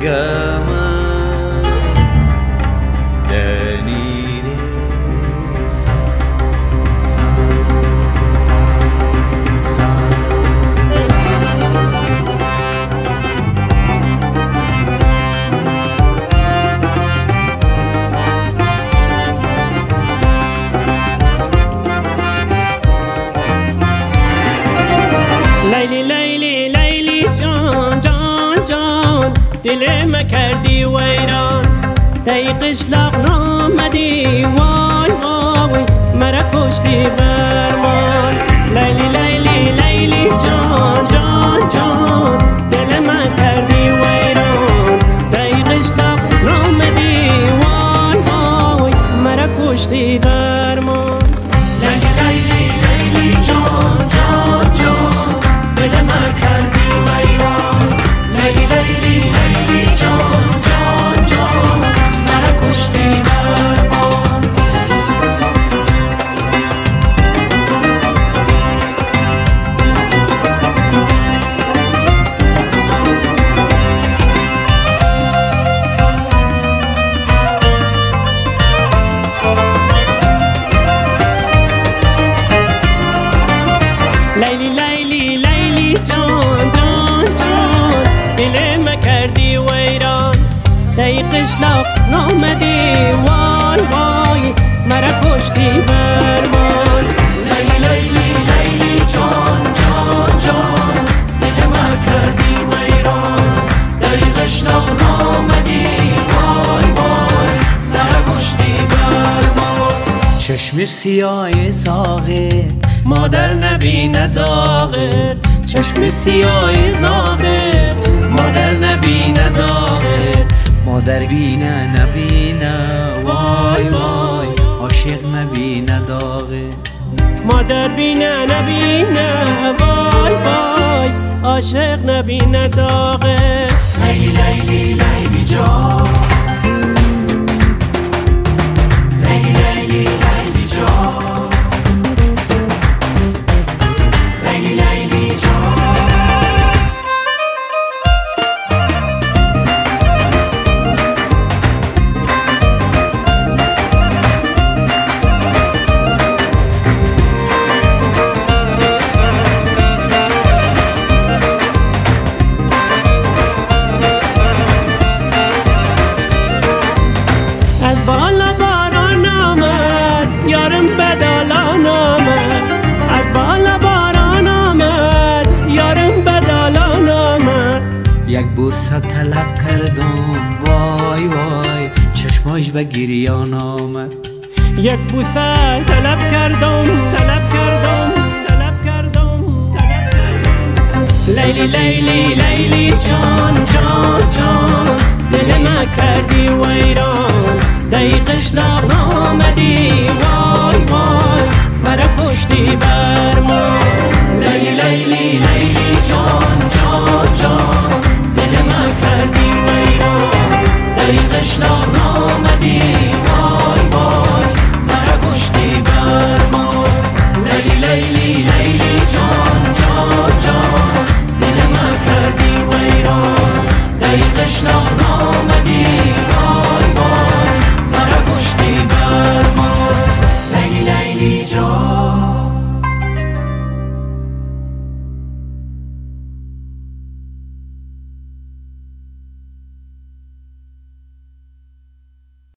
gama danire sa sa sa sa sa. لیلی لیلی لیلی جان جان جان دل ما کردی ویران دی قشلاق نامدی وای وای مرا کشتی برمان. لیلی لیلی لیلی جان جان جان دل ما کردی ویران دی قشلاق نامدی وای وای مرا کشتی برمان. لیلی لیلی لیلی جان جان جان دل ما کردی ویران. لیلی لیلی لیلی جان جان جان مرا کشتی درمان. لیلی لیلی لیلی جان جان جان دل ما کردی ویران دی قشلاق نامدی وای وای مرا کشتی برمان. لیلی لیلی لیلی جان جان جان دل ما کردی ویران. دل قشلاق نامدی وای وای مرا کشتی درمان. چشم سیاه زاغه مادر نبینه داغت. چشم سیاه زاغه مادر نبینه داغت. مادر بینه نبینه وای وای عاشق نبینه داغت. مادر بینه نبینه وای وای عاشق نبینه داغه. لیلی لیلی لیلی جان. لیلی لیلی لیلی جان. لیلی لیلی جان. از بالا باران آمد یارم بدالان آمد. از بالا باران آمد یارم بدالان آمد. یک بوسه طلب کردم وای وای چشماش به گریان آمد. یک بوسه طلب کردم طلب کردم طلب کردم طلب کردم. لیلی لیلی لیلی جان جان جان دل ما کردی ویران. دی قشلاق نامدی وای وای مرا کشتی برمان. لیلی لیلی لیلی جان جان جان دل ما کردی ویران. دی قشلاق نامدی وای وای مرا کشتی برمان. لیلی لیلی لیلی جان جان جان دل ما کردی ویران. دی قشلاق نامدی